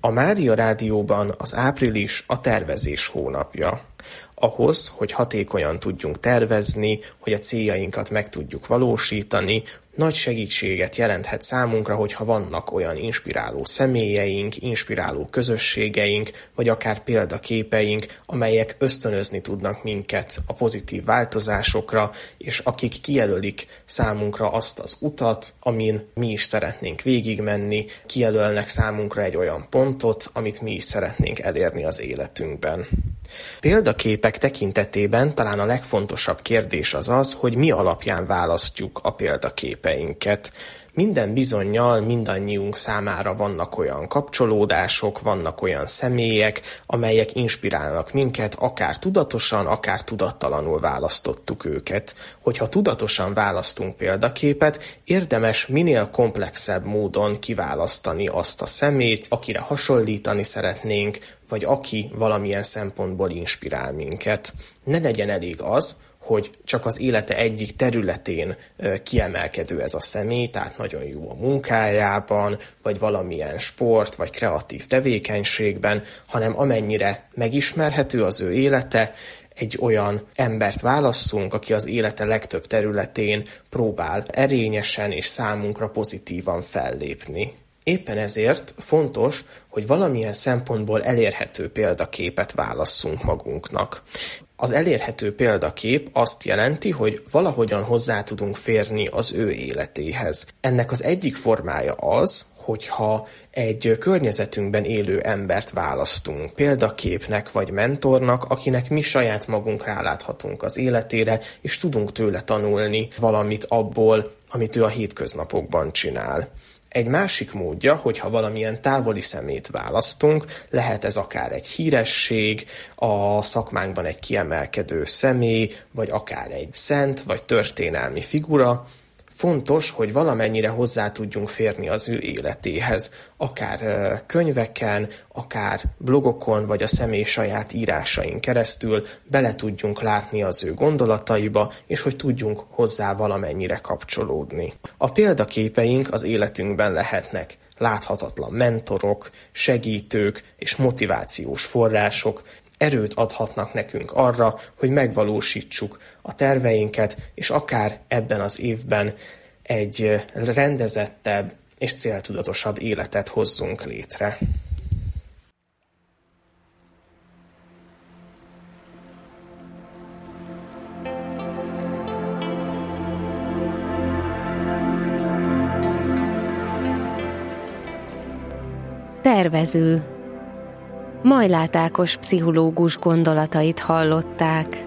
A Mária Rádióban az április a tervezés hónapja. Ahhoz, hogy hatékonyan tudjunk tervezni, hogy a céljainkat meg tudjuk valósítani, nagy segítséget jelenthet számunkra, hogyha vannak olyan inspiráló személyeink, inspiráló közösségeink, vagy akár példaképeink, amelyek ösztönözni tudnak minket a pozitív változásokra, és akik kijelölik számunkra azt az utat, amin mi is szeretnénk végigmenni, kijelölnek számunkra egy olyan pontot, amit mi is szeretnénk elérni az életünkben. Példaképek tekintetében talán a legfontosabb kérdés az, hogy mi alapján választjuk a példaképeinket. Minden bizonnyal mindannyiunk számára vannak olyan kapcsolódások, vannak olyan személyek, amelyek inspirálnak minket, akár tudatosan, akár tudattalanul választottuk őket. Hogyha tudatosan választunk példaképet, érdemes minél komplexebb módon kiválasztani azt a szemét, akire hasonlítani szeretnénk, vagy aki valamilyen szempontból inspirál minket. Ne legyen elég az, hogy csak az élete egyik területén kiemelkedő ez a személy, tehát nagyon jó a munkájában, vagy valamilyen sport, vagy kreatív tevékenységben, hanem amennyire megismerhető az ő élete, egy olyan embert válasszunk, aki az élete legtöbb területén próbál erényesen és számunkra pozitívan fellépni. Éppen ezért fontos, hogy valamilyen szempontból elérhető példaképet válasszunk magunknak. Az elérhető példakép azt jelenti, hogy valahogyan hozzá tudunk férni az ő életéhez. Ennek az egyik formája az, hogyha egy környezetünkben élő embert választunk példaképnek vagy mentornak, akinek mi saját magunk ráláthatunk az életére, és tudunk tőle tanulni valamit abból, amit ő a hétköznapokban csinál. Egy másik módja, hogyha valamilyen távoli szemét választunk, lehet ez akár egy híresség, a szakmánkban egy kiemelkedő személy, vagy akár egy szent, vagy történelmi figura. Fontos, hogy valamennyire hozzá tudjunk férni az ő életéhez, akár könyveken, akár blogokon, vagy a személy saját írásain keresztül bele tudjunk látni az ő gondolataiba, és hogy tudjunk hozzá valamennyire kapcsolódni. A példaképeink az életünkben lehetnek láthatatlan mentorok, segítők és motivációs források, erőt adhatnak nekünk arra, hogy megvalósítsuk a terveinket, és akár ebben az évben egy rendezettebb és céltudatosabb életet hozzunk létre. Tervező. Majlát Ákos pszichológus gondolatait hallották.